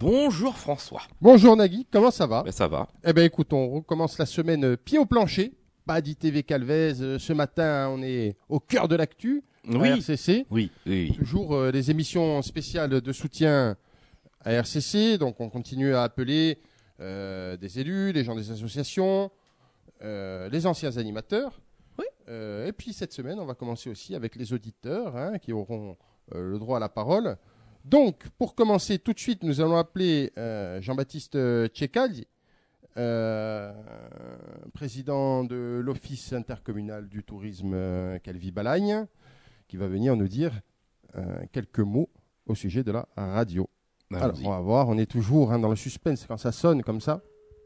Bonjour François. Bonjour Nagui, comment ça va? Ben, ça va. Eh ben écoute, on recommence la semaine pied au plancher. Pas d'ITV Calvez. Ce matin, on est au cœur de l'actu. Oui. À RCC. Oui. Toujours des émissions spéciales de soutien à RCC. Donc on continue à appeler des élus, les gens des associations, les anciens animateurs. Oui. Et puis cette semaine, on va commencer aussi avec les auditeurs qui auront le droit à la parole. Donc, pour commencer tout de suite, nous allons appeler Jean-Baptiste Tchekal, président de l'Office intercommunal du tourisme Calvi-Balagne, qui va venir nous dire quelques mots au sujet de la radio. Alors, on va voir, on est toujours dans le suspense quand ça sonne comme ça.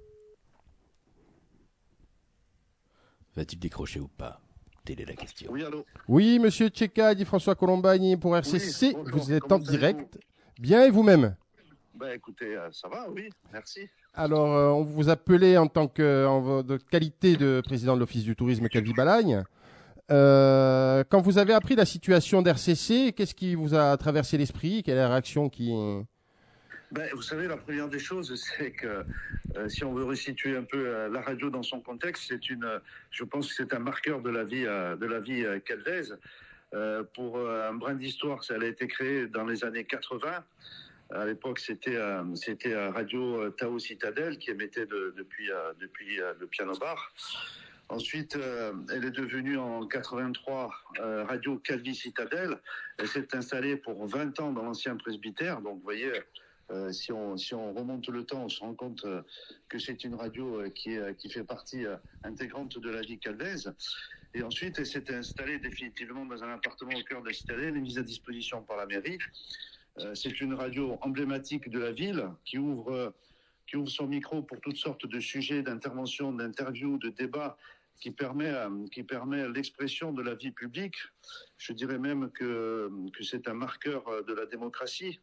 Va-t-il décrocher ou pas? Telle est la question. Oui, allô. Oui, monsieur Tchekal, dit François Colombani pour RCC. Oui, bonjour. Vous êtes Comment en direct. Bien, et vous-même? Ben écoutez, ça va, oui, merci. Alors, on vous appelait en tant que en votre qualité de président de l'Office du tourisme Calvi-Balagne. Quand vous avez appris la situation d'RCC, qu'est-ce qui vous a traversé l'esprit? Quelle est la réaction qui... Ben, vous savez, la première des choses, c'est que si on veut resituer un peu la radio dans son contexte, je pense que c'est un marqueur de la vie calvaise. Pour un brin d'histoire, ça a été créé dans les années 80. À l'époque, c'était Radio Tao Citadel qui émettait depuis le piano bar. Ensuite, elle est devenue en 83 Radio Calvi Citadel. Elle s'est installée pour 20 ans dans l'ancien presbytère. Donc, vous voyez, si on remonte le temps, on se rend compte que c'est une radio qui fait partie intégrante de la vie calvaise. Et ensuite, elle s'était installée définitivement dans un appartement au cœur de la citadelle, mise à disposition par la mairie. C'est une radio emblématique de la ville qui ouvre son micro pour toutes sortes de sujets d'intervention, d'interviews, de débats, qui permet l'expression de la vie publique. Je dirais même que c'est un marqueur de la démocratie.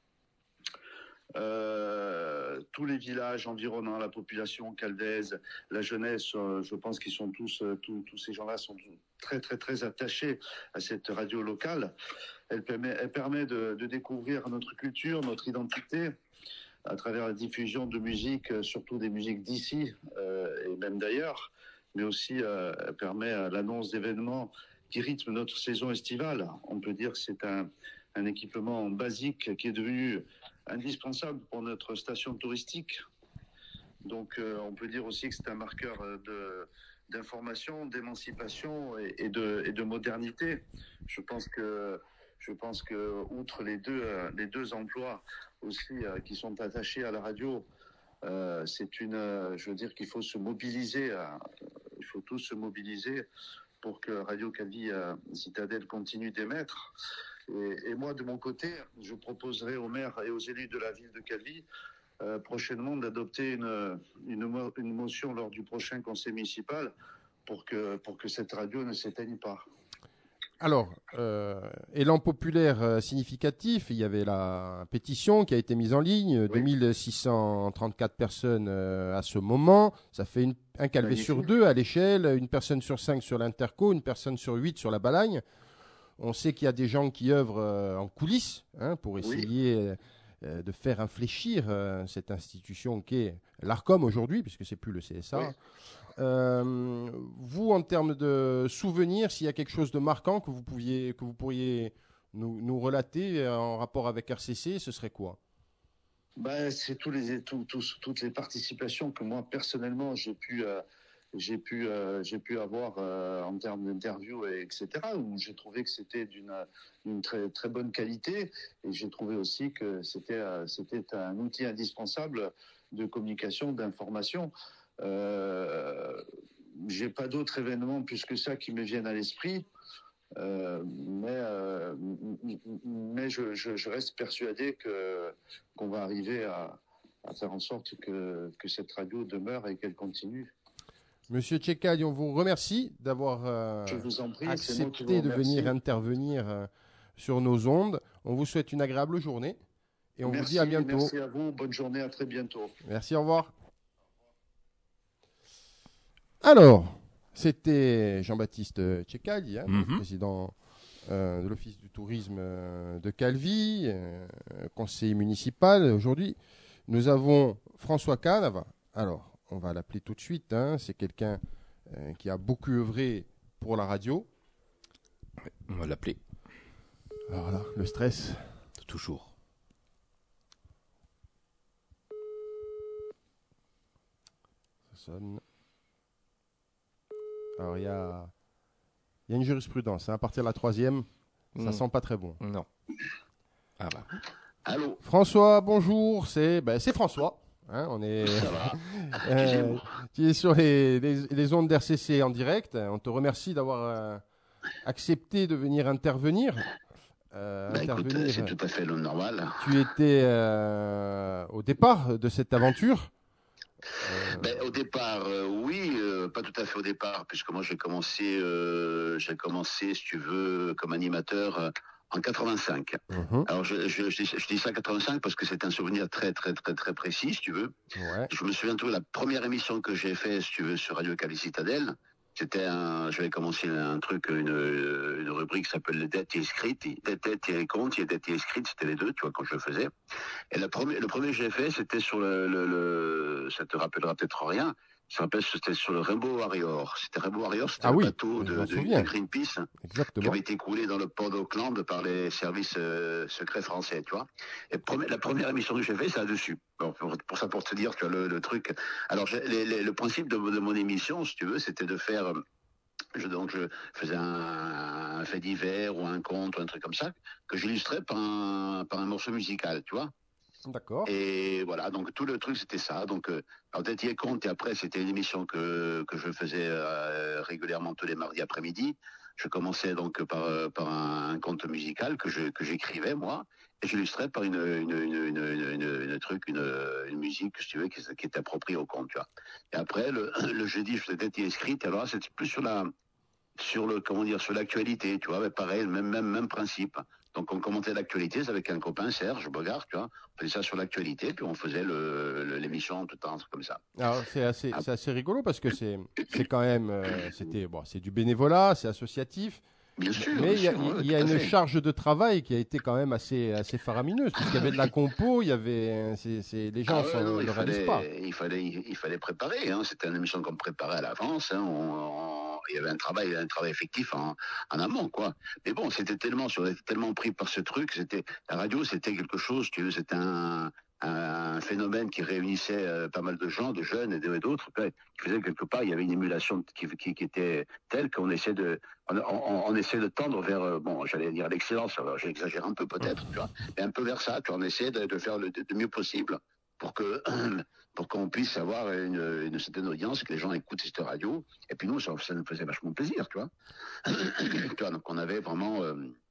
Tous les villages environnant la population calvaise, la jeunesse, je pense qu'ils sont tous ces gens-là sont très très très attachés à cette radio locale. Elle permet de découvrir notre culture, notre identité à travers la diffusion de musique, surtout des musiques d'ici et même d'ailleurs, mais aussi elle permet l'annonce d'événements qui rythment notre saison estivale. On peut dire que c'est un équipement basique qui est devenu indispensable pour notre station touristique. Donc on peut dire aussi que c'est un marqueur d'information, d'émancipation et de modernité. Je pense que outre les deux emplois aussi qui sont attachés à la radio, je veux dire qu'il faut se mobiliser, il faut tous se mobiliser pour que Radio Calvi Citadel continue d'émettre. Et moi, de mon côté, je proposerai aux maires et aux élus de la ville de Calvi prochainement d'adopter une motion lors du prochain conseil municipal pour que cette radio ne s'éteigne pas. Alors, élan populaire significatif, il y avait la pétition qui a été mise en ligne, oui. 2634 personnes à ce moment, ça fait un calvé sur 2 à l'échelle, une personne sur 5 sur l'interco, une personne sur 8 sur la Balagne. On sait qu'il y a des gens qui œuvrent en coulisses pour essayer de faire infléchir cette institution qui est l'ARCOM aujourd'hui, puisque c'est plus le CSA. Oui. Vous, en termes de souvenirs, s'il y a quelque chose de marquant que vous pourriez nous relater en rapport avec RCC, ce serait quoi? C'est toutes les participations que moi personnellement j'ai pu avoir en termes d'interviews, etc., où j'ai trouvé que c'était d'une très, très bonne qualité, et j'ai trouvé aussi que c'était un outil indispensable de communication, d'information. J'ai pas d'autres événements plus que ça qui me viennent à l'esprit, mais je reste persuadé qu'on va arriver à faire en sorte que cette radio demeure et qu'elle continue. Monsieur Tchekal, on vous remercie d'avoir accepté de venir intervenir sur nos ondes. On vous souhaite une agréable journée et on vous dit à bientôt. Merci à vous, bonne journée, à très bientôt. Merci, au revoir. Alors, c'était Jean-Baptiste Tchekal, président de l'Office du tourisme de Calvi, conseiller municipal aujourd'hui. Nous avons François Cave. Alors, on va l'appeler tout de suite. Hein. C'est quelqu'un qui a beaucoup œuvré pour la radio. Ouais, on va l'appeler. Alors là, le stress. Toujours. Ça sonne. Alors, il y a une jurisprudence. Hein. À partir de la 3e, ça sent pas très bon. Non. Ah bah. Allô. François, bonjour. C'est François. Hein, on est. Ça va. Tu es sur les ondes d'RCC en direct. On te remercie d'avoir accepté de venir intervenir. Écoute, c'est tout à fait le normal. Tu étais au départ de cette aventure. Au départ, oui, pas tout à fait au départ, puisque moi j'ai commencé, si tu veux, comme animateur en 85. Alors je dis ça 85 parce que c'est un souvenir très très très très précis, si tu veux. Ouais. Je me souviens de la première émission que j'ai fait, si tu veux, sur Radio Cali Citadelle. J'avais commencé un truc, une rubrique qui s'appelle les dettes inscrites, dettes et comptes, et dettes inscrites, c'était les deux, tu vois, quand je le faisais. Et le premier que j'ai fait, c'était sur ça te rappellera peut-être rien. C'était sur le Rainbow Warrior. C'était Rainbow Warrior, c'était un bateau de Greenpeace. Exactement. Qui avait été coulé dans le port d'Auckland par les services secrets français, tu vois. Et la première émission que j'ai fait, c'est là-dessus. Bon, pour te dire, tu vois, le truc. Alors, le principe de mon émission, si tu veux, c'était de faire. Je faisais un fait divers ou un conte ou un truc comme ça, que j'illustrais par un morceau musical, tu vois. D'accord. Et voilà, donc tout le truc c'était ça. Donc, alors Tête et Compte, et après c'était une émission que je faisais régulièrement tous les mardis après-midi. Je commençais donc par un conte musical que j'écrivais moi, et j'illustrais par une musique, si tu veux, qui était appropriée au conte, tu vois. Et après le jeudi, je faisais Tête écrite. Alors là, c'était plus sur l'actualité, tu vois. Mais pareil, même principe. Donc on commentait l'actualité avec un copain, Serge Bogart, tu vois. On faisait ça sur l'actualité, puis on faisait l'émission tout en comme ça. Alors c'est assez rigolo parce que c'est quand même c'est du bénévolat, c'est associatif. Bien sûr. Mais il y a une charge de travail qui a été quand même assez faramineuse, puisqu'il y avait de la compo, il y avait les gens ne le réalisent pas. Il fallait préparer. Hein. C'était une émission qu'on préparait à l'avance. Hein. Il y avait un travail effectif en amont, quoi. Mais bon, on était tellement pris par ce truc. La radio, c'était quelque chose. Tu veux, c'était un phénomène qui réunissait pas mal de gens, de jeunes et d'autres, qui faisait quelque part, il y avait une émulation qui était telle qu'on essaie de tendre vers, j'allais dire l'excellence, alors j'exagère un peu peut-être, tu vois, mais un peu vers ça, tu vois, on essaie de faire le mieux possible pour qu'on puisse avoir une certaine audience, que les gens écoutent cette radio, et puis nous, ça nous faisait vachement plaisir, tu vois. Tu vois, donc on avait vraiment...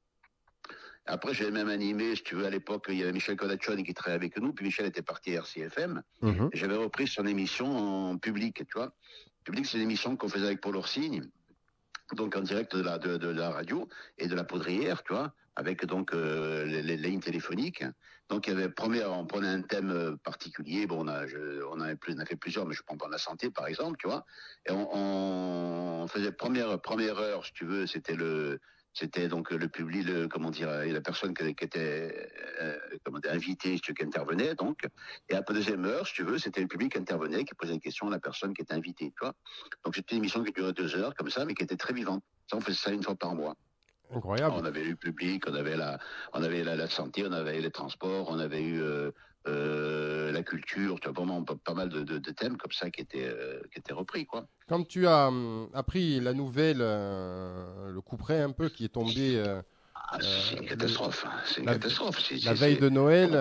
Après, j'avais même animé, si tu veux, à l'époque, il y avait Michel Kodachon qui travaillait avec nous, puis Michel était parti à RCFM, et j'avais repris son émission en public, tu vois. Public, c'est une émission qu'on faisait avec Paul Orsini, donc en direct de la radio et de la poudrière, tu vois, avec donc les lignes téléphoniques. Donc on prenait un thème particulier. Bon, on a fait plusieurs, mais je prends la santé par exemple, tu vois. Et on faisait première heure, si tu veux, c'était donc le public, et la personne qui était invitée, si tu veux, qui intervenait, donc. Et à la deuxième heure, si tu veux, c'était le public qui intervenait, qui posait des questions à la personne qui était invitée, tu vois. Donc c'était une émission qui durait 2 heures, comme ça, mais qui était très vivante. Ça, on faisait ça une fois par mois. Incroyable. On avait eu le public, on avait la santé, on avait les transports, on avait eu la culture, tu vois, vraiment pas mal de thèmes comme ça qui étaient repris, quoi. Quand tu as appris la nouvelle, le couperet un peu qui est tombé... c'est une catastrophe. C'est une catastrophe. La veille de Noël,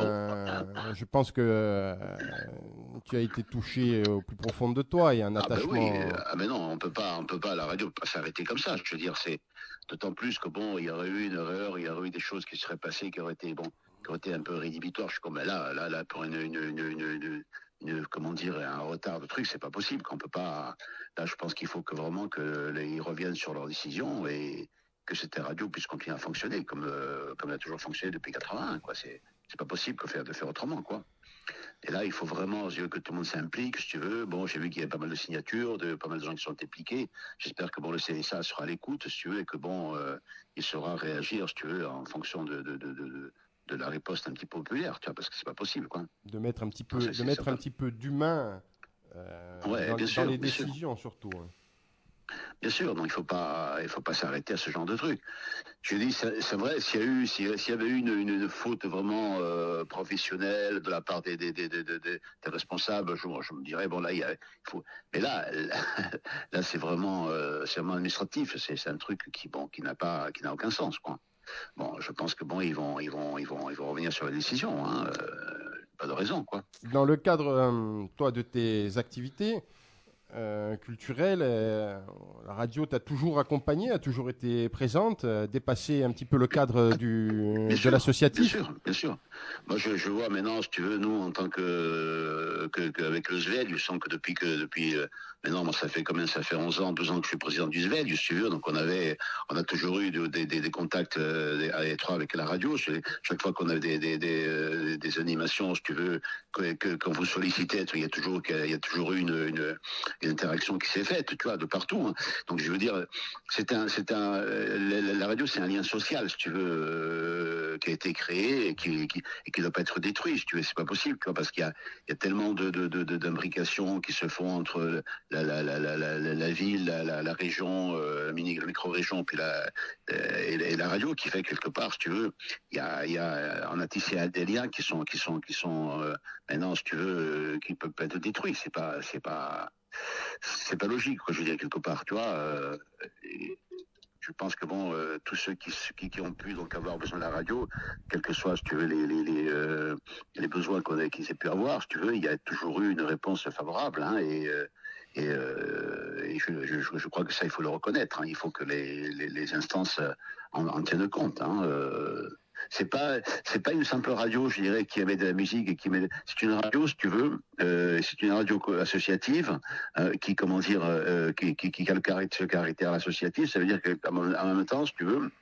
je pense que tu as été touché au plus profond de toi. Il y a un attachement... mais non, on peut pas, la radio peut pas s'arrêter comme ça. Je veux dire, c'est d'autant plus que bon, il y aurait eu une erreur, il y aurait eu des choses qui seraient passées qui auraient été un peu rédhibitoires. Je suis comme là, pour comment dire, un retard de truc, c'est pas possible. Qu'on peut pas. Là, je pense qu'il faut que vraiment ils reviennent sur leurs décisions et que cette radio puisse continuer à fonctionner comme elle a toujours fonctionné depuis 81, quoi. C'est pas possible de faire autrement, quoi. Et là, il faut vraiment que tout le monde s'implique, si tu veux. Bon, j'ai vu qu'il y avait pas mal de signatures, pas mal de gens qui sont impliqués. J'espère que le CSA sera à l'écoute, si tu veux, et que il saura réagir, si tu veux, en fonction de de la riposte un petit peu populaire, tu vois, parce que c'est pas possible, quoi. De mettre un petit peu, Non, de mettre un petit peu d'humain Ouais, dans, bien dans sûr, les bien sûr. décisions, surtout. Hein. Bien sûr, donc il faut pas s'arrêter à ce genre de truc. Je dis, c'est vrai, s'il y avait eu une faute vraiment professionnelle de la part des responsables, je me dirais bon là il faut. Mais là, là c'est vraiment administratif. C'est un truc qui n'a aucun sens, quoi. Bon, je pense que bon ils vont revenir sur la décision. Hein, pas de raison, quoi. Dans le cadre, toi, de tes activités culturelles, la radio t'a toujours accompagné, a toujours été présente, dépassé un petit peu le cadre Bien de sûr, l'associatif. bien sûr, bien sûr. Moi, je vois maintenant, si tu veux, nous, en tant qu'avec le SVED, je sens que depuis maintenant, moi, ça fait 11 ans, 12 ans que je suis président du SVED, si tu veux, donc on a toujours eu des contacts étroits avec la radio. Chaque fois qu'on a des animations, si tu veux, qu'on vous sollicitait, il y a toujours eu une interaction qui s'est faite, tu vois, de partout. Hein. Donc, je veux dire, la radio, c'est un lien social, si tu veux, qui a été créé et qui doit pas être détruit, si tu veux. C'est pas possible, quoi, parce qu'il y a tellement d'imbrications qui se font entre la ville, la région, la micro-région, puis et la radio, qui fait quelque part, si tu veux, on a tissé des liens qui sont maintenant, si tu veux, qui peuvent pas être détruits. C'est pas logique, quoi, je veux dire, quelque part, tu vois. Je pense que bon, tous ceux qui ont pu donc avoir besoin de la radio, quels que soient, si tu veux, les besoins qu'ils aient pu avoir, si tu veux, il y a toujours eu une réponse favorable, hein, et je crois que ça, il faut le reconnaître. Hein, il faut que les instances en tiennent compte. Hein, c'est pas une simple radio, je dirais, qui émet de la musique et c'est une radio, si tu veux, c'est une radio associative qui, comment dire, qui a ce caractère associatif. Ça veut dire qu'en même temps, si tu veux,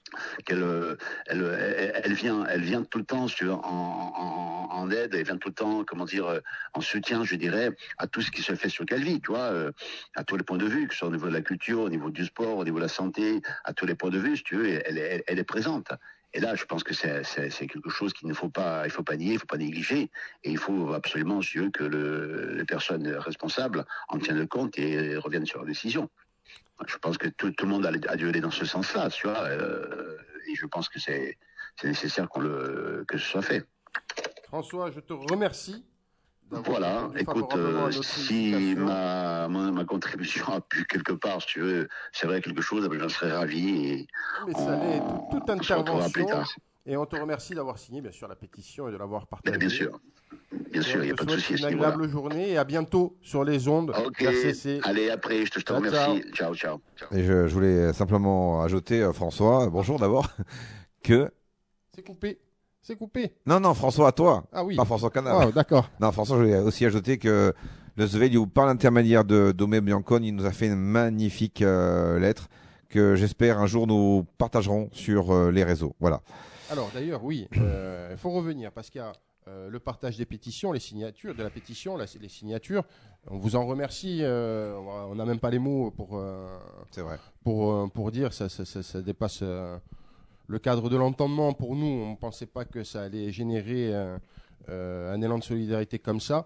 elle vient tout le temps, si tu veux, en aide, elle vient tout le temps, comment dire, en soutien, je dirais, à tout ce qui se fait sur Calvi, tu vois, à tous les points de vue, que ce soit au niveau de la culture, au niveau du sport, au niveau de la santé, à tous les points de vue, si tu veux, elle est présente. Et là, je pense que c'est quelque chose qu'il faut pas nier, il faut pas négliger, et il faut absolument, si tu veux, que les personnes responsables en tiennent compte et reviennent sur leurs décisions. Je pense que tout le monde a dû aller dans ce sens-là, tu vois, et je pense que c'est nécessaire que ce soit fait. François, je te remercie. Voilà, écoute, si ma contribution a pu quelque part, si tu veux, servir à quelque chose, j'en serais ravi. Mais ça l'est, toute intervention. Et on te remercie d'avoir signé, bien sûr, la pétition et de l'avoir partagée. Bien sûr, il n'y a pas de souci. Une agréable journée et à bientôt sur les ondes. Ok, allez, après, je te remercie. Ciao. Et je voulais simplement ajouter, François, bonjour d'abord, que... C'est coupé. Non, François, à toi. Ah oui. Pas François Canal. Oh, d'accord. Non, François, je voulais aussi ajouter que le Svegliou, par l'intermédiaire de Domé Biancone, il nous a fait une magnifique lettre que j'espère un jour nous partagerons sur les réseaux. Voilà. Alors d'ailleurs, oui, il faut revenir parce qu'il y a le partage des pétitions, les signatures de la pétition, les signatures. On vous en remercie. On n'a même pas les mots c'est vrai. pour dire ça dépasse le cadre de l'entendement. Pour nous, on ne pensait pas que ça allait générer un élan de solidarité comme ça.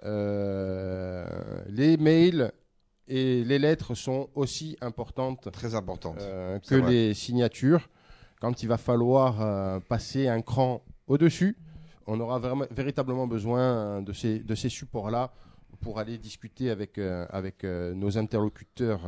Les mails et les lettres sont aussi importantes, très importantes, que les signatures. Quand il va falloir passer un cran au-dessus, on aura véritablement besoin de ces supports-là pour aller discuter avec nos interlocuteurs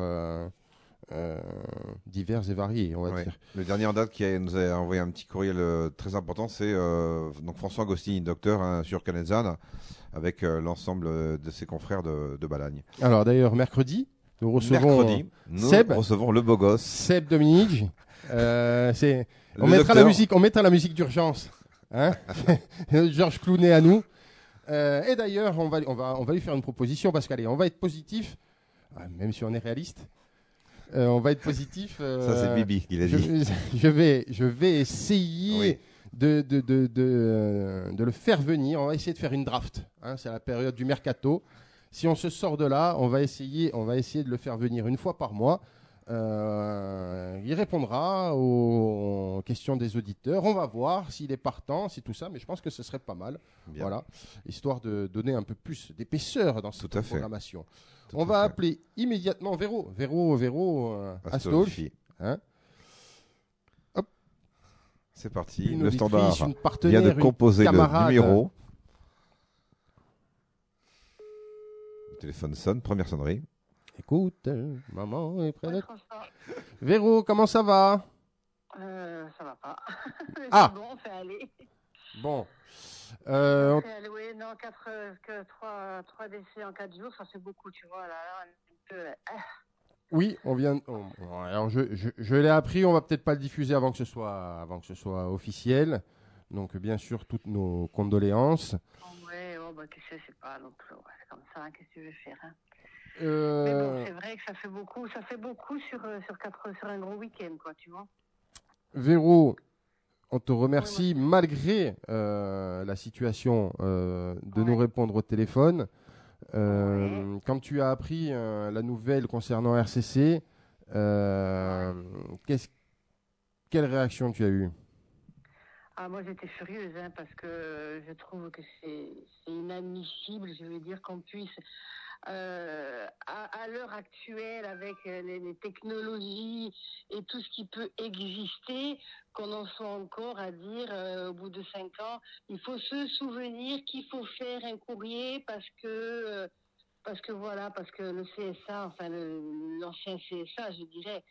divers et variés, on va dire. Le dernier en date qui nous a envoyé un petit courriel très important, c'est donc François Agostini, docteur sur Canezane, avec l'ensemble de ses confrères de Balagne. Alors d'ailleurs, mercredi, nous recevons le beau gosse. Seb Dominique. On mettra la musique d'urgence. Hein. Georges Clounet à nous. Et d'ailleurs, on va lui faire une proposition parce qu'allez, on va être positif, même si on est réaliste. On va être positif. Ça, c'est Bibi qui l'a dit. Je vais essayer de le faire venir. On va essayer de faire une draft. Hein, c'est la période du mercato. Si on se sort de là, on va essayer de le faire venir une fois par mois Il répondra aux questions des auditeurs. On va voir s'il est partant, si tout ça, mais je pense que ce serait pas mal. Bien. Voilà, histoire de donner un peu plus d'épaisseur dans cette Tout à fait. programmation. Tout On à va fait. appeler immédiatement Véro Astolfi. Hein, C'est parti. une Le auditrice, standard une vient partenaire, de une composer le camarade. numéro. Le téléphone sonne, première sonnerie. Écoute, maman est près de... Ouais, François, Véro, comment ça va? ça va pas. Mais Ah. c'est bon, on fait aller. Bon. On fait aller, oui, non, 3 décès en 4 jours, ça fait beaucoup, tu vois. Là, on est un peu, Oui, on vient. Alors je l'ai appris. On va peut-être pas le diffuser avant que ce soit officiel. Donc bien sûr toutes nos condoléances. ouais, oh, bah, qu'est-ce que c'est pas, donc, ouais, c'est comme ça, qu'est-ce que tu veux faire, hein. Mais Euh, bon, c'est vrai que ça fait beaucoup sur un gros week-end, quoi, tu vois. Véro, on te remercie Oui, malgré la situation de nous Ouais. répondre au téléphone. Quand tu as appris la nouvelle concernant RCC, quelle réaction tu as eue? Ah, moi, j'étais furieuse, hein, parce que je trouve que c'est inadmissible, je veux dire, qu'on puisse, à l'heure actuelle, avec les technologies et tout ce qui peut exister, qu'on en soit encore à dire, au bout de 5 ans, il faut se souvenir qu'il faut faire un courrier parce que voilà, parce que le CSA, enfin l'ancien CSA, je dirais,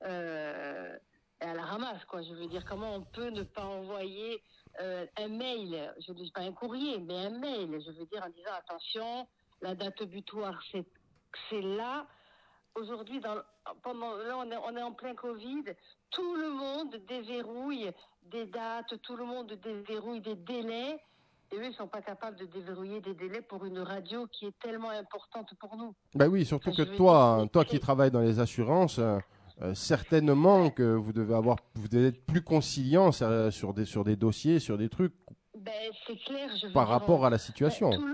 est à la ramasse, quoi. Je veux dire, comment on peut ne pas envoyer un mail, je ne dis pas un courrier, mais un mail, je veux dire, en disant attention, la date butoir, c'est là. Aujourd'hui, là, on est en plein Covid, tout le monde déverrouille des dates, tout le monde déverrouille des délais. Et eux, ils ne sont pas capables de déverrouiller des délais pour une radio qui est tellement importante pour nous. Ben oui, surtout Enfin, que je veux toi dire, qui travailles dans les assurances, certainement que vous devez être plus conciliant sur des dossiers, sur des trucs Ben, c'est clair, je veux par dire, rapport à la situation. tout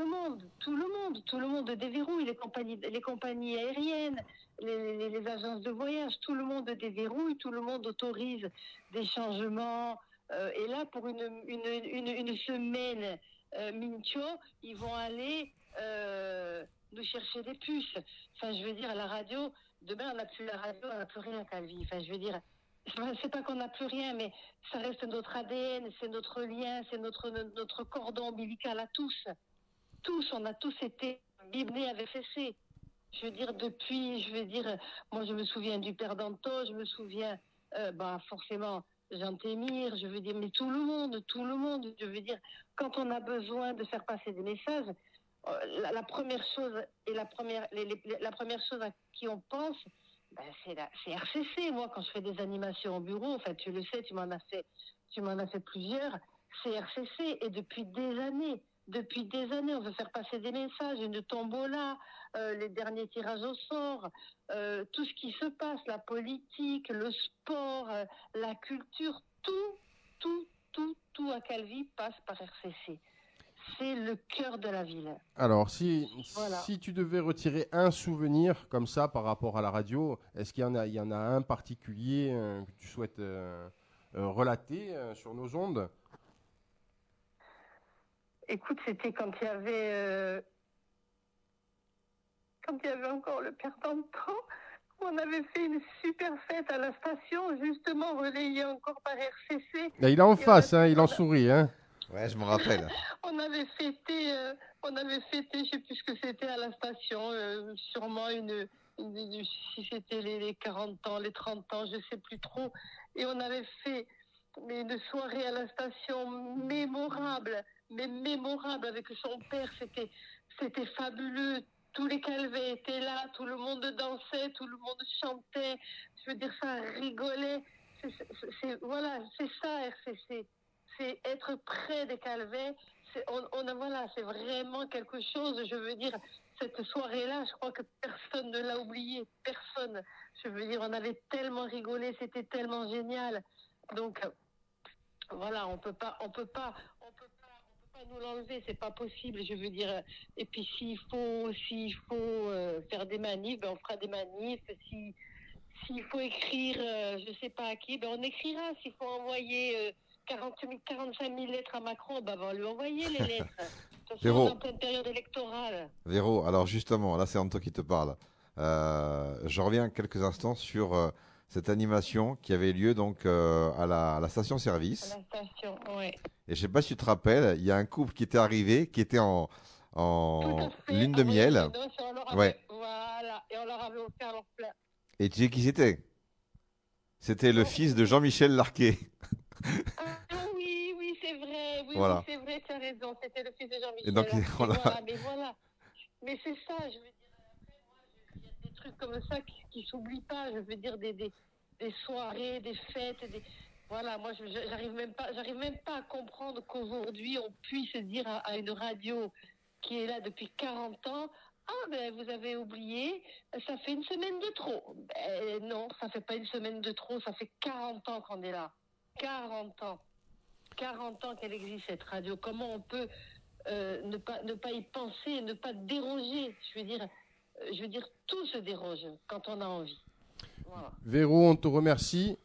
le monde déverrouille, les compagnies aériennes, les agences de voyage, tout le monde déverrouille, tout le monde autorise des changements. Et là, pour une semaine, Mincho, ils vont aller nous chercher des puces. Enfin, je veux dire, à la radio, demain, on n'a plus la radio, on n'a plus rien, Calvi. Enfin, je veux dire, c'est pas qu'on n'a plus rien, mais ça reste notre ADN, c'est notre lien, c'est notre cordon ombilical à tous. Tous, on a tous été bibenés avec CC. Je veux dire, moi je me souviens du père Danto, je me souviens, forcément, Jean Témir, je veux dire, mais tout le monde, je veux dire, quand on a besoin de faire passer des messages, la première chose la première chose à qui on pense, c'est RCC. Moi, quand je fais des animations au bureau, enfin, tu le sais, tu m'en as fait plusieurs, c'est RCC. Et depuis des années, on veut faire passer des messages, une tombola, les derniers tirages au sort, tout ce qui se passe, la politique, le sport, la culture, tout à Calvi passe par RCC. C'est le cœur de la ville. Alors, Voilà. si tu devais retirer un souvenir comme ça par rapport à la radio, est-ce qu'il y en a un particulier que tu souhaites relater sur nos ondes? Écoute, c'était quand il y avait encore le père Danton, on avait fait une super fête à la station, justement relayée encore par RCC. Là, il est en Et face, il en sourit. Hein. Ouais, je me rappelle. On avait fêté, je sais plus ce que c'était à la station, sûrement si c'était les 40 ans, les 30 ans, je sais plus trop. Et on avait fait une soirée à la station mémorable avec son père, c'était fabuleux. Tous les Calvets étaient là, tout le monde dansait, tout le monde chantait. Je veux dire, ça rigolait. Voilà, c'est ça RCC. C'est être près des Calvets. C'est vraiment quelque chose. Je veux dire, cette soirée-là, je crois que personne ne l'a oublié. Personne. Je veux dire, on avait tellement rigolé, c'était tellement génial. Donc, voilà, on peut pas nous l'enlever, c'est pas possible. Je veux dire, et puis s'il faut faire des manifs, on fera des manifs. s'il faut écrire, je sais pas à qui, ben on écrira. S'il faut envoyer 45 000 lettres à Macron, ben on va lui envoyer les lettres. De toute façon, Véro. on est en pleine période électorale. Véro, alors justement, là c'est Anto qui te parle. Je reviens quelques instants sur cette animation qui avait lieu donc à la station-service. À la station, ouais. Et je sais pas si tu te rappelles, il y a un couple qui était arrivé, qui était en Tout à fait. lune de miel. Ouais. Voilà, et on leur avait offert leur plat. Et tu sais qui c'était? C'était le fils de Jean-Michel Larquet. Ah oui, c'est vrai. Oui, Voilà. oui, c'est vrai, tu as raison. C'était le fils de Jean-Michel. Et donc, Voilà, mais voilà. Mais c'est ça, je veux dire. Après, moi, il y a des trucs comme ça qui s'oublient pas. Je veux dire, des soirées, des fêtes, Voilà, moi, j'arrive même pas à comprendre qu'aujourd'hui, on puisse dire à une radio qui est là depuis 40 ans, ah ben vous avez oublié, ça fait une semaine de trop. Ben, non, ça fait pas une semaine de trop, ça fait 40 ans qu'on est là. 40 ans. 40 ans qu'elle existe cette radio. Comment on peut ne pas y penser, ne pas déroger? Je veux dire, tout se déroge quand on a envie. Voilà. Véro, on te remercie.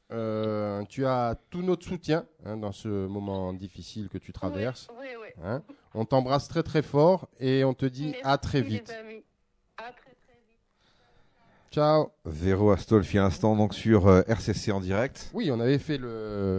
Tu as tout notre soutien dans ce moment difficile que tu traverses. Oui. Hein. On t'embrasse très très fort et on te dit Merci, à très vite. les amis. À très vite. Ciao. Véro Astolfi à l'instant donc sur RCC en direct. Oui, on avait fait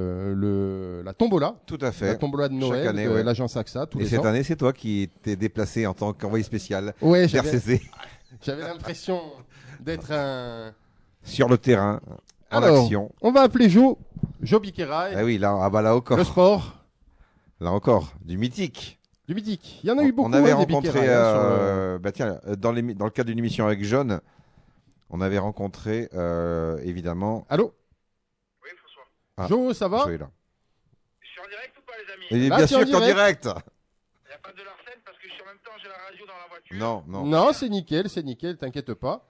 la tombola. Tout à fait. La tombola de Noël Chaque année, de ouais. l'agence AXA tous Et les cette ans. année, c'est toi qui t'es déplacé en tant qu'envoyé spécial Ouais, RCC j'avais l'impression d'être un... sur le terrain, en Alors, action. on va appeler Joe Bikeraï. Ah oui, là, là encore. Le sport. Là encore, du mythique. Du mythique. Il y en a eu beaucoup. On avait des rencontré, Bikeraï, bah tiens, dans le cadre d'une émission avec John, on avait rencontré évidemment. Allô. Oui, François. Ah, Joe, ça va? Joe est là. Je suis en direct ou pas, les amis? Et Là, bien tu es en sûr qu'en direct. Il n'y a pas de Larsen parce que je suis en même temps, j'ai la radio dans la voiture. Non. Non, c'est nickel, t'inquiète pas.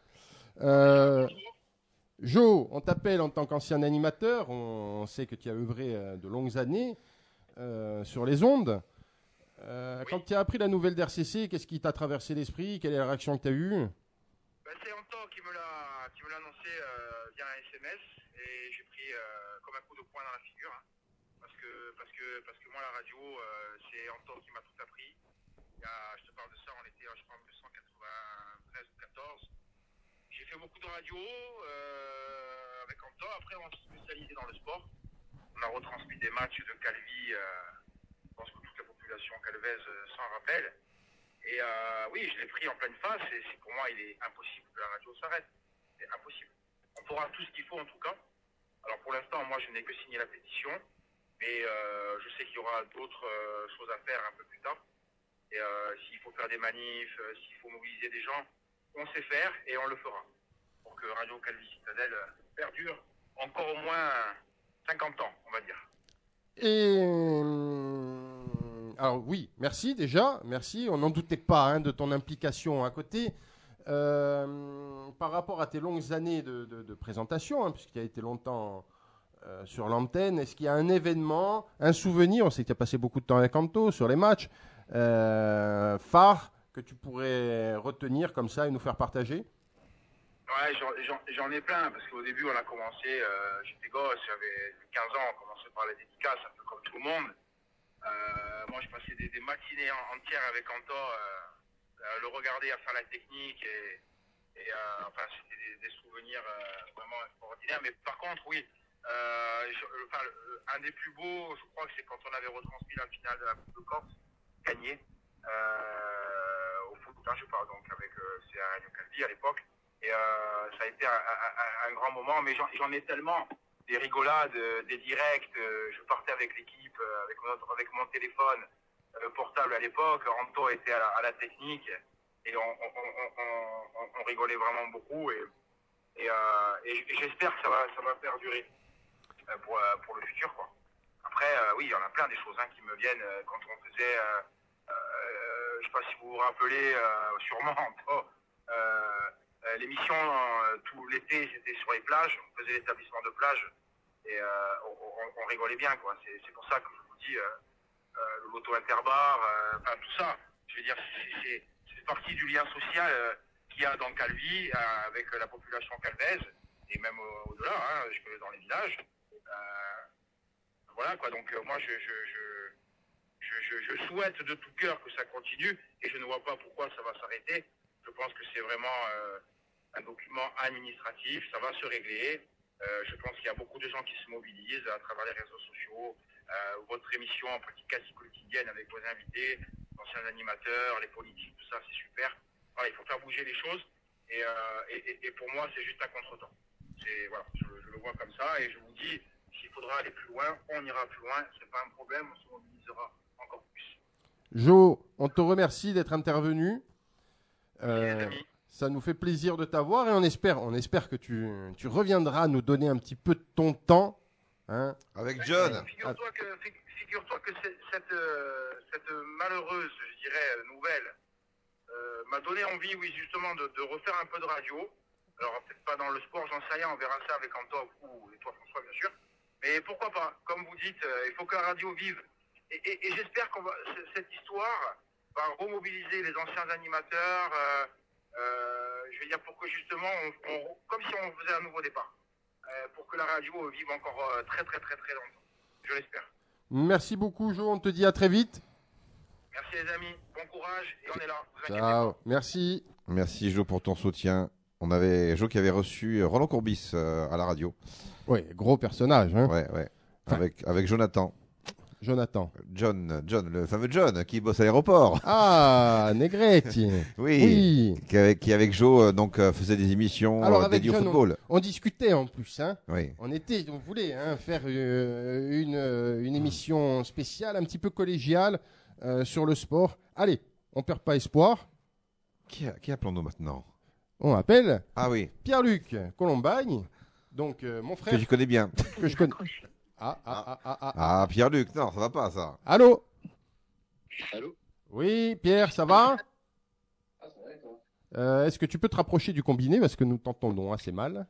Joe, on t'appelle en tant qu'ancien animateur. On sait que tu as œuvré de longues années sur les ondes. Quand tu as appris la nouvelle d'RCC, qu'est-ce qui t'a traversé l'esprit? Quelle est la réaction que tu as eue? Ben, c'est Anto qui me l'a annoncé via un SMS et j'ai pris comme un coup de poing dans la figure. Hein, parce que moi, la radio, c'est Anto qui m'a tout appris. Je te parle de ça, on était, je crois, en 1993 ou 14. J'ai fait beaucoup de radio avec Anto. Après, on s'est spécialisé dans le sport. On a retransmis des matchs de Calvi. Je pense que toute la population calvaise s'en rappelle. Et oui, je l'ai pris en pleine face. Et pour moi, il est impossible que la radio s'arrête. C'est impossible. On fera tout ce qu'il faut en tout cas. Alors pour l'instant, moi, je n'ai que signé la pétition. Mais je sais qu'il y aura d'autres choses à faire un peu plus tard. Et s'il faut faire des manifs, s'il faut mobiliser des gens, on sait faire et on le fera. Pour que Radio Calvi Citadelle perdure encore au moins 50 ans, on va dire. Et alors oui, merci déjà, merci. On n'en doutait pas de ton implication à côté. Par rapport à tes longues années de présentation, puisque tu as été longtemps sur l'antenne, est-ce qu'il y a un événement, un souvenir, on sait que tu as passé beaucoup de temps avec Anto sur les matchs, phare que tu pourrais retenir comme ça et nous faire partager? Ouais, j'en ai plein, parce qu'au début, on a commencé, j'étais gosse, j'avais 15 ans, on commençait par les dédicaces, un peu comme tout le monde. Moi, je passais des matinées entières avec Anto, le regarder à faire la technique, enfin, c'était des souvenirs vraiment extraordinaires. Mais par contre, oui, un des plus beaux, je crois que c'est quand on avait retransmis la finale de la Coupe de Corse, gagné, au foot, je parle donc avec Radio Calvi à l'époque. Et ça a été un grand moment, mais j'en ai tellement, des rigolades, des directs. Je partais avec l'équipe, avec mon téléphone portable à l'époque. Anto était à la technique et on rigolait vraiment beaucoup. Et j'espère que ça va perdurer pour le futur, quoi. Après, oui, il y en a plein des choses qui me viennent quand on faisait, je ne sais pas si vous vous rappelez, sûrement Anto. L'émission tout l'été c'était sur les plages, on faisait l'établissement de plage et on rigolait bien, quoi. C'est pour ça que je vous dis l'auto interbar, enfin tout ça. Je veux dire, c'est partie du lien social qu'il y a dans Calvi avec la population calvaise et même au-delà, hein, dans les villages. Voilà quoi, donc moi je souhaite de tout cœur que ça continue et je ne vois pas pourquoi ça va s'arrêter. Je pense que c'est vraiment un document administratif, ça va se régler. Je pense qu'il y a beaucoup de gens qui se mobilisent à travers les réseaux sociaux. Votre émission en pratique quasi quotidienne avec vos invités, anciens animateurs, les politiques, tout ça, c'est super. Voilà, il faut faire bouger les choses et pour moi, c'est juste un contretemps. Voilà, je le vois comme ça et je vous dis, s'il faudra aller plus loin, on ira plus loin, c'est pas un problème, on se mobilisera encore plus. Jo, on te remercie d'être intervenu. Les amis. Ça nous fait plaisir de t'avoir et on espère que tu reviendras nous donner un petit peu de ton temps. Hein. Avec John. Figure-toi que cette malheureuse, je dirais, nouvelle m'a donné envie, oui, justement, de refaire un peu de radio. Alors, peut-être pas dans le sport, j'en sais rien, on verra ça avec Antov ou toi, François, bien sûr. Mais pourquoi pas? Comme vous dites, il faut que la radio vive. Et j'espère que cette histoire va remobiliser les anciens animateurs, je veux dire, pour que justement, comme si on faisait un nouveau départ, pour que la radio vive encore très, très, très, très longtemps. Je l'espère. Merci beaucoup, Jo. On te dit à très vite. Merci, les amis. Bon courage et on est là. Vous inquiétez Ciao. pas. Merci. Merci Jo pour ton soutien. On avait Jo qui avait reçu Roland Courbis à la radio. Oui, gros personnage. Hein. Ouais. Avec Jonathan. Jonathan. John, le fameux John qui bosse à l'aéroport. Ah, Negretti. Oui. Qui avec Jo faisait des émissions dédiées au John, football. On discutait en plus. Hein. Oui. On voulait faire une émission spéciale, un petit peu collégiale sur le sport. Allez, on perd pas espoir. Qui appelons-nous maintenant? On appelle oui. Pierre-Luc Colombagne. Donc, mon frère. Que je connais bien. Que je connais. Pierre-Luc, non, ça va pas, ça. Allô? Allô? Oui, Pierre, ça va? Ça va et toi? Est-ce que tu peux te rapprocher du combiné parce que nous t'entendons assez mal?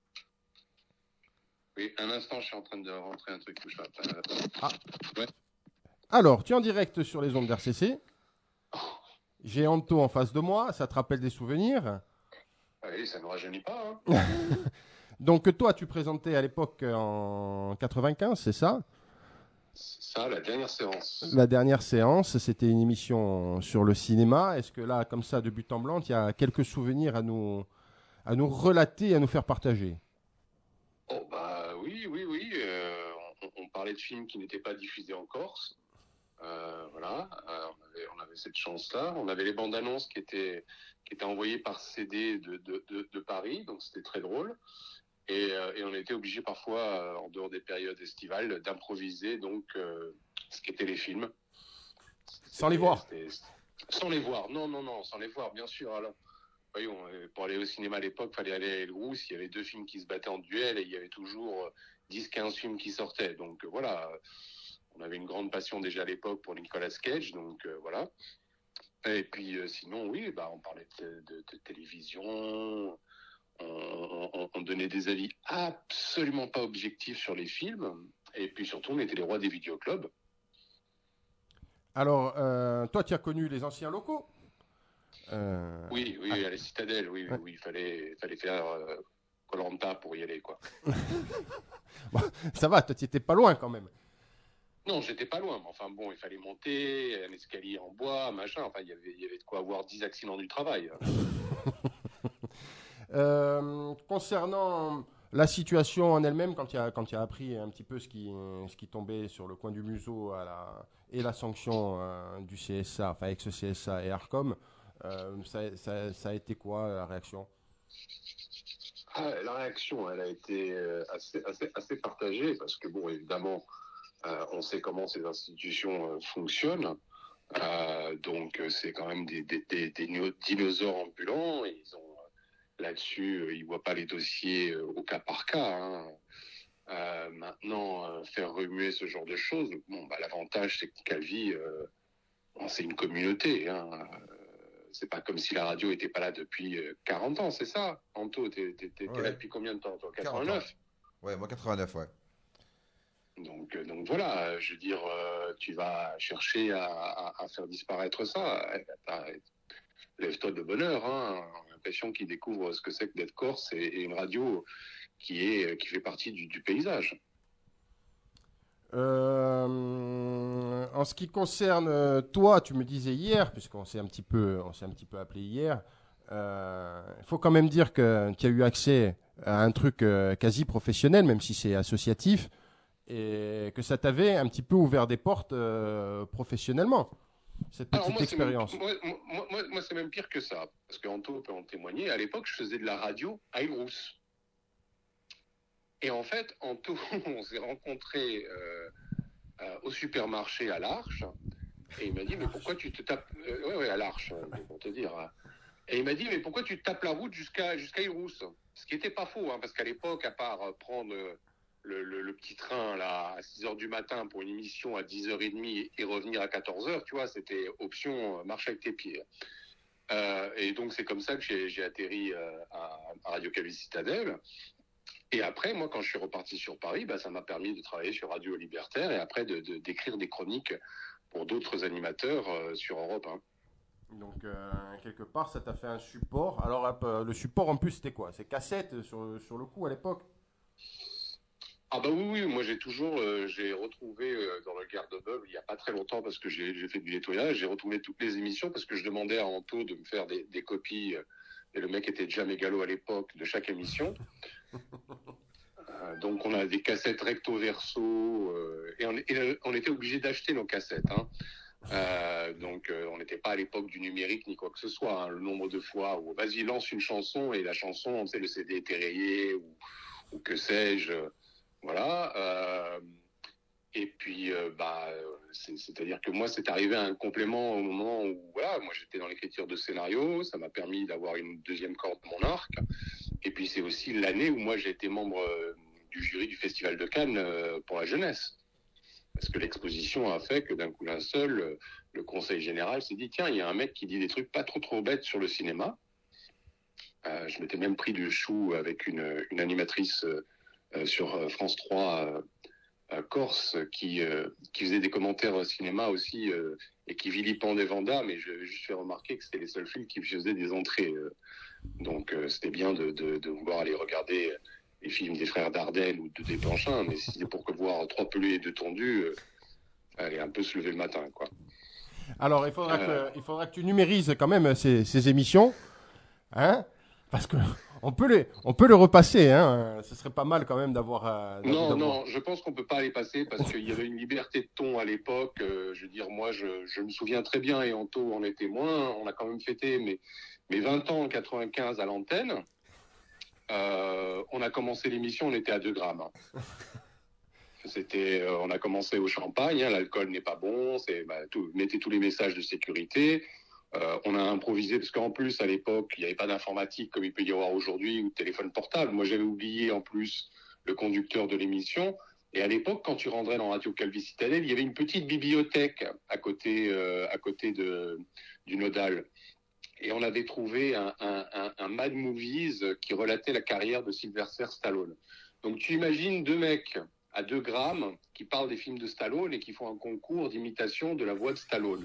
Oui, un instant, je suis en train de rentrer un truc. Ouais. Alors, tu es en direct sur les ondes d'RCC. J'ai Anto en face de moi, ça te rappelle des souvenirs? Oui, ça ne me rajeunit pas. Hein. Donc toi, tu présentais à l'époque en 95, c'est ça? C'est ça, la dernière séance. La dernière séance, c'était une émission sur le cinéma. Est-ce que là, comme ça, de but en blanc, il y a quelques souvenirs à nous relater, à nous faire partager? Oh bah oui. On parlait de films qui n'étaient pas diffusés en Corse. Voilà, on avait cette chance-là. On avait les bandes annonces qui étaient envoyées par CD de Paris, donc c'était très drôle. Et on était obligé parfois, en dehors des périodes estivales, d'improviser donc ce qu'étaient les films. Sans les voir. Sans les voir, non, sans les voir, bien sûr. Alors, voyons, pour aller au cinéma à l'époque, il fallait aller à Elgrousse, il y avait 2 films qui se battaient en duel et il y avait toujours 10-15 films qui sortaient. Donc voilà, on avait une grande passion déjà à l'époque pour Nicolas Cage, donc voilà. Et puis sinon, oui, on parlait de télévision. On donnait des avis absolument pas objectifs sur les films. Et puis surtout, on était les rois des vidéoclubs. Alors, toi, tu as connu les anciens locaux? Oui, à la Citadelle, oui, il fallait faire Koh-Lanta pour y aller, quoi. Bon, ça va, toi, tu n'étais pas loin quand même. Non, j'étais pas loin, mais enfin bon, il fallait monter un escalier en bois, machin. Enfin, il y avait de quoi avoir 10 accidents du travail. Concernant la situation en elle-même, quand tu as appris un petit peu ce qui tombait sur le coin du museau et la sanction du CSA, enfin ex-CSA et Arcom, ça a été quoi la réaction? La réaction, elle a été assez partagée parce que bon, évidemment, on sait comment ces institutions fonctionnent. Donc c'est quand même des dinosaures ambulants. Et ils ont là-dessus, ils voient pas les dossiers au cas par cas. Hein. Maintenant, faire remuer ce genre de choses, l'avantage c'est que Calvi, c'est une communauté. Hein. C'est pas comme si la radio était pas là depuis 40 ans, c'est ça? Anto, t'es là depuis combien de temps, toi? 89? Ouais, moi 89, ouais. Donc voilà, je veux dire, tu vas chercher à faire disparaître ça. Lève-toi de bonne heure, hein. On a l'impression qu'ils découvrent ce que c'est que d'être corse et une radio qui fait partie du paysage. En ce qui concerne toi, tu me disais hier, puisqu'on s'est un petit peu appelé hier, il faut quand même dire que tu as eu accès à un truc quasi professionnel, même si c'est associatif, et que ça t'avait un petit peu ouvert des portes professionnellement, cette petite expérience. Moi, c'est même pire que ça, parce qu'Anto peut en témoigner. À l'époque, je faisais de la radio à Île-Rousse. Et en fait, Anto, on s'est rencontrés au supermarché à l'Arche, et il m'a dit, mais pourquoi tu te tapes... à l'Arche, pour te dire. Et il m'a dit, mais pourquoi tu te tapes la route jusqu'à Île-Rousse? Ce qui n'était pas faux, hein, parce qu'à l'époque, à part prendre le petit train là, à 6h du matin pour une émission à 10h30 et revenir à 14h, tu vois, c'était option marche avec tes pieds. Et donc, c'est comme ça que j'ai atterri à Radio Calvi Citadelle. Et après, moi, quand je suis reparti sur Paris, ça m'a permis de travailler sur Radio Libertaire et après d'écrire des chroniques pour d'autres animateurs sur Europe 1. Donc, quelque part, ça t'a fait un support. Alors, le support, en plus, c'était quoi? C'est cassette sur le coup, à l'époque? Ah oui, moi j'ai retrouvé dans le garde-meuble il n'y a pas très longtemps parce que j'ai fait du nettoyage, j'ai retrouvé toutes les émissions parce que je demandais à Anto de me faire des copies et le mec était déjà mégalo à l'époque de chaque émission. Donc on a des cassettes recto verso et on était obligé d'acheter nos cassettes. Donc on n'était pas à l'époque du numérique ni quoi que ce soit. Le nombre de fois où vas-y lance une chanson et la chanson, on sait le CD était rayé ou que sais-je. Voilà. Et puis c'est-à-dire que moi c'est arrivé à un complément au moment où moi j'étais dans l'écriture de scénario. Ça m'a permis d'avoir une deuxième corde de mon arc. Et puis c'est aussi l'année où moi j'ai été membre du jury du Festival de Cannes pour la jeunesse. Parce que l'exposition a fait que d'un coup d'un seul, le conseil général s'est dit tiens, il y a un mec qui dit des trucs pas trop bêtes sur le cinéma. Je m'étais même pris du chou avec une animatrice sur France 3 Corse qui faisait des commentaires au cinéma aussi et qui vilipendait Vanda, mais je fais remarquer que c'était les seuls films qui faisaient des entrées. Donc c'était bien de vouloir aller regarder les films des frères Dardenne ou de Despanchin, mais si c'est pour que voir 3 pelés et 2 tondus, allez un peu se lever le matin, quoi. Alors il faudra que tu numérises quand même ces émissions, hein, parce que on peut les repasser, hein. Ce serait pas mal quand même d'avoir. Non, je pense qu'on peut pas les passer parce qu'il y avait une liberté de ton à l'époque. Je veux dire, moi, je me souviens très bien et Anto en est témoin. On a quand même fêté mes 20 ans en 95 à l'antenne. On a commencé l'émission, on était à 2 grammes. On a commencé au champagne, l'alcool n'est pas bon, mettez tous les messages de sécurité. On a improvisé parce qu'en plus à l'époque il n'y avait pas d'informatique comme il peut y avoir aujourd'hui ou de téléphone portable. Moi j'avais oublié en plus le conducteur de l'émission et à l'époque quand tu rentrais dans Radio Calvi Citadelle il y avait une petite bibliothèque à côté du Nodal et on avait trouvé un Mad Movies qui relatait la carrière de Sylvester Stallone. Donc tu imagines 2 mecs à 2 grammes qui parlent des films de Stallone et qui font un concours d'imitation de la voix de Stallone.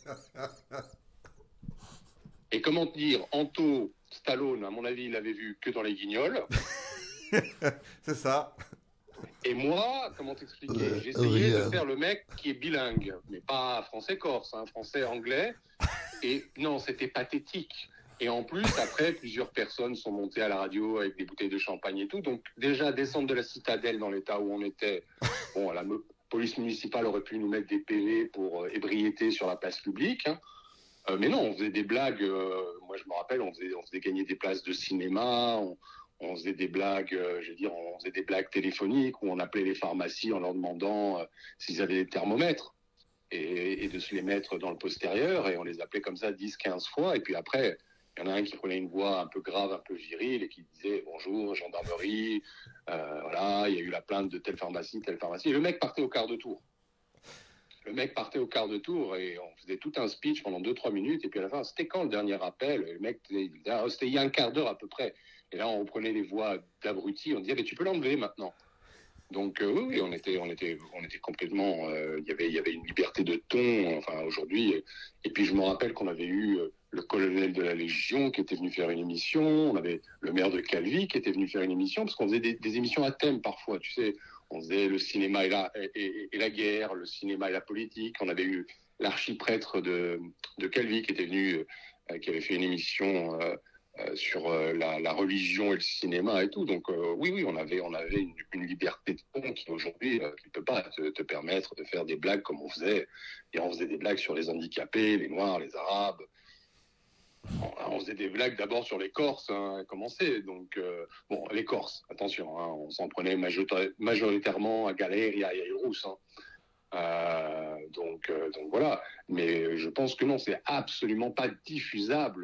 Et comment te dire, Anto, Stallone, à mon avis, il l'avait vu que dans Les Guignols. C'est ça. Et moi, comment t'expliquer, j'essayais de faire le mec qui est bilingue, mais pas français-corse, français-anglais. Et non, c'était pathétique. Et en plus, après, plusieurs personnes sont montées à la radio avec des bouteilles de champagne et tout. Donc déjà, descendre de la citadelle dans l'état où on était, la police municipale aurait pu nous mettre des PV pour ébriété sur la place publique, hein. Mais non, on faisait des blagues. Moi, je me rappelle, on faisait gagner des places de cinéma. On faisait des blagues, on faisait des blagues téléphoniques où on appelait les pharmacies en leur demandant s'ils avaient des thermomètres et de se les mettre dans le postérieur. Et on les appelait comme ça 10-15 fois. Et puis après, il y en a un qui prenait une voix un peu grave, un peu virile et qui disait « Bonjour, gendarmerie, il y a eu la plainte de telle pharmacie. » Et le mec partait au quart de tour. Le mec partait au quart de tour et on faisait tout un speech pendant 2-3 minutes. Et puis à la fin, c'était quand le dernier appel? Le mec, c'était il y a un quart d'heure à peu près. Et là, on reprenait les voix d'abrutis. On disait, mais tu peux l'enlever maintenant. Donc oui, on était complètement. Il y avait une liberté de ton. Enfin aujourd'hui. Et puis je me rappelle qu'on avait eu le colonel de la Légion qui était venu faire une émission, on avait le maire de Calvi qui était venu faire une émission, parce qu'on faisait des émissions à thème parfois, tu sais, on faisait le cinéma et la guerre, le cinéma et la politique, on avait eu l'archiprêtre de Calvi qui était venu, qui avait fait une émission sur la religion et le cinéma et tout, donc oui, on avait une liberté de ton qui aujourd'hui qui peut pas te permettre de faire des blagues comme on faisait, et on faisait des blagues sur les handicapés, les Noirs, les Arabes. On faisait des blagues d'abord sur les Corses, à commencer. Donc, bon, les Corses, attention, hein, on s'en prenait majoritairement à Galéria et à Irous. Donc voilà. Mais je pense que non, c'est absolument pas diffusable.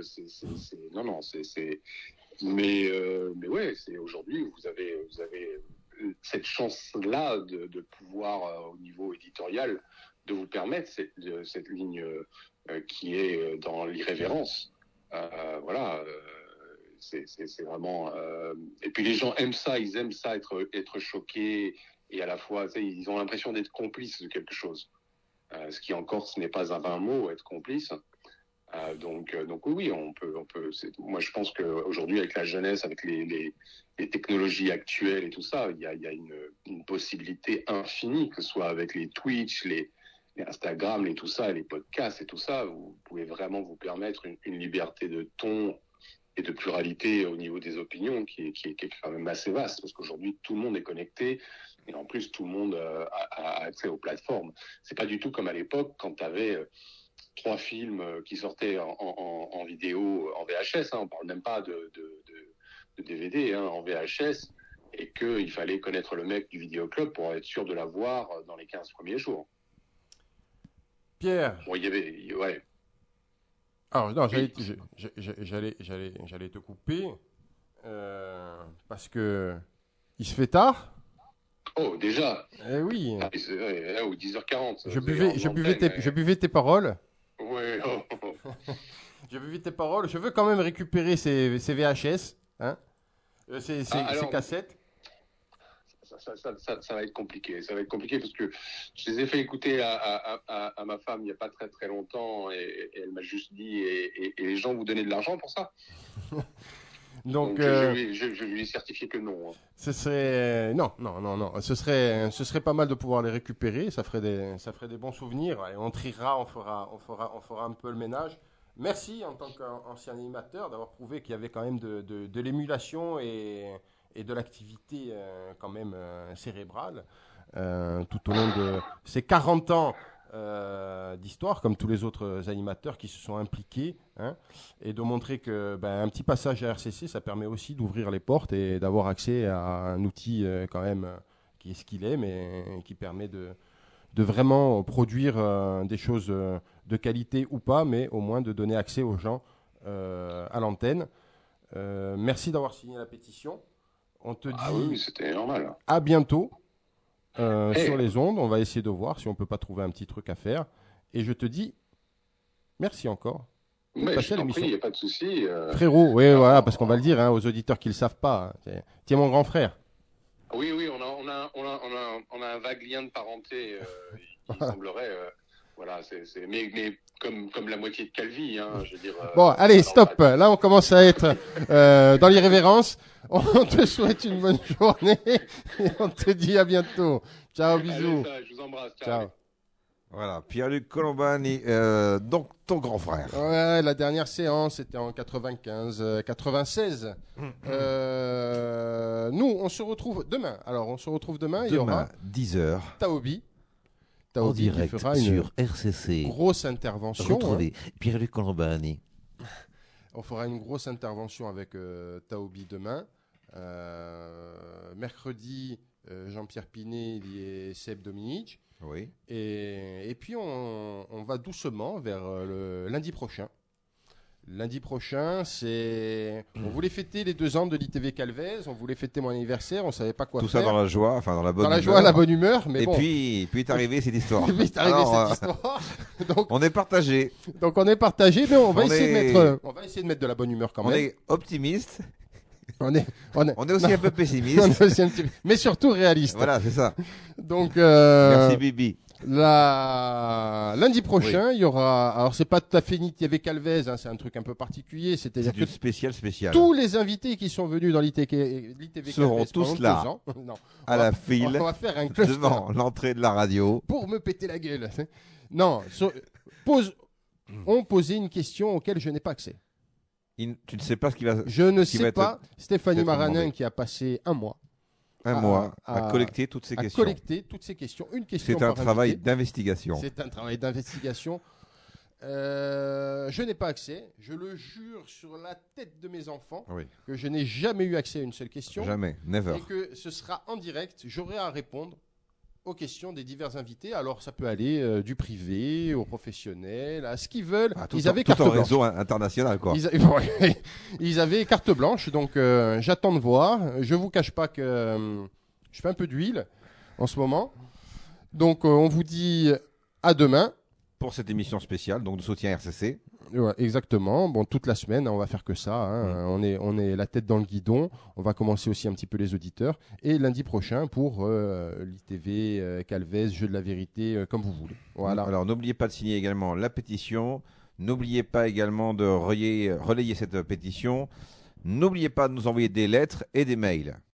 Mais ouais, c'est aujourd'hui, vous avez cette chance-là de pouvoir, au niveau éditorial, de vous permettre cette ligne qui est dans l'irrévérence. Voilà, c'est vraiment. Et puis les gens aiment ça, ils aiment ça, être choqués, et à la fois, ils ont l'impression d'être complices de quelque chose. Ce qui encore, ce n'est pas un vain mot, être complice. Donc oui, on peut. Moi, je pense qu'aujourd'hui, avec la jeunesse, avec les technologies actuelles et tout ça, il y a une possibilité infinie, que ce soit avec les Twitch, les Instagram, tout ça, les podcasts et tout ça, vous pouvez vraiment vous permettre une liberté de ton et de pluralité au niveau des opinions qui est quand même assez vaste, parce qu'aujourd'hui tout le monde est connecté, et en plus tout le monde a accès aux plateformes. C'est pas du tout comme à l'époque quand tu avais 3 films qui sortaient en vidéo, en VHS, on parle même pas de DVD, en VHS, et qu'il fallait connaître le mec du vidéoclub pour être sûr de l'avoir dans les 15 premiers jours. Pierre. Bon, il y avait, ouais. Alors non, j'allais te couper parce que il se fait tard. Oh, déjà. Eh oui. Ah, c'est vrai, 10h40. Je buvais tes paroles. Ouais. Je buvais tes paroles. Je veux quand même récupérer ces VHS, ces cassettes. Ça va être compliqué. Ça va être compliqué parce que je les ai fait écouter à ma femme il n'y a pas très très longtemps, et elle m'a juste dit et les gens vous donnaient de l'argent pour ça. Donc je lui ai certifié que non. Ce serait non. Ce serait pas mal de pouvoir les récupérer. Ça ferait des bons souvenirs, et on triera, on fera un peu le ménage. Merci en tant qu'ancien animateur d'avoir prouvé qu'il y avait quand même de l'émulation et de l'activité quand même cérébrale tout au long de ces 40 ans d'histoire, comme tous les autres animateurs qui se sont impliqués, et de montrer que un petit passage à RCC, ça permet aussi d'ouvrir les portes et d'avoir accès à un outil quand même qui est ce qu'il est, mais qui permet de vraiment produire des choses de qualité ou pas, mais au moins de donner accès aux gens à l'antenne. Merci d'avoir signé la pétition. On te dit oui, c'était normal. À bientôt sur les ondes. On va essayer de voir si on peut pas trouver un petit truc à faire. Et je te dis merci encore. Mais je t'en prie, il n'y a pas de souci. Frérot, oui, voilà, parce qu'on va le dire aux auditeurs qui ne le savent pas. Tu es mon grand frère. Oui, on a un vague lien de parenté, il semblerait. Voilà, mais comme la moitié de Calvi, je veux dire. Bon, allez, stop. Là, on commence à être dans l'irrévérence. On te souhaite une bonne journée et on te dit à bientôt. Ciao, bisous. Allez, je vous embrasse. Ciao. Voilà, Pierre-Luc Colombani, donc ton grand frère. Ouais, la dernière séance, c'était en 96. Nous, on se retrouve demain. Alors, on se retrouve demain. Il y aura 10h. Taobi en direct qui fera sur RCC. Grosse intervention. Retrouvez Pierre-Luc Colombani. On fera une grosse intervention avec Taobi demain. Mercredi, Jean-Pierre Pinet et Seb Dominique. Oui. Et puis on va doucement vers le lundi prochain. Lundi prochain, on voulait fêter les 2 ans de l'ITV Calvez, on voulait fêter mon anniversaire, on savait pas quoi faire. Tout ça dans la joie, enfin dans la bonne humeur. Dans la joie, la bonne humeur, mais et bon. Puis est arrivée cette histoire. Cette histoire. Donc, on est partagé. Donc on est partagé, mais on va essayer de mettre de la bonne humeur quand même. On est optimiste. On est aussi un peu pessimiste. Mais surtout réaliste. Voilà, c'est ça. Donc merci Bibi. Lundi prochain, il y aura. Alors, c'est pas tout à fait l'ITV Calvez, hein, c'est un truc un peu particulier. C'est-à-dire C'est que une spéciale. tous les invités qui sont venus dans l'ITV seront Calvez tous pendant là, 2 ans, non, à la file, on va faire un cluster devant l'entrée de la radio. pour me péter la gueule. Non, on posait une question auquel je n'ai pas accès. Tu ne sais pas ce qui va. Je ne qui sais va pas. Stéphanie être Maranin demandé. qui a passé un mois à collecter toutes ces questions. Une question C'est un par travail invité. d'investigation. C'est un travail d'investigation. Je n'ai pas accès. Je le jure sur la tête de mes enfants Oui. que je n'ai jamais eu accès à une seule question. Jamais, never. Et que ce sera en direct. J'aurai à répondre aux questions des divers invités. Alors, ça peut aller du privé au professionnel, à ce qu'ils veulent. Ils avaient carte tout en blanche. réseau international, quoi. Ils avaient carte blanche. Donc, j'attends de voir. Je vous cache pas que je fais un peu d'huile en ce moment. Donc, on vous dit à demain. Pour cette émission spéciale, donc de soutien RCC. Ouais, exactement. Bon, toute la semaine, on va faire que ça. Hein. On est la tête dans le guidon. On va commencer aussi un petit peu les auditeurs. Et lundi prochain pour l'ITV Calvez, Jeu de la vérité, comme vous voulez. Voilà. Alors, n'oubliez pas de signer également la pétition. N'oubliez pas également de relayer cette pétition. N'oubliez pas de nous envoyer des lettres et des mails.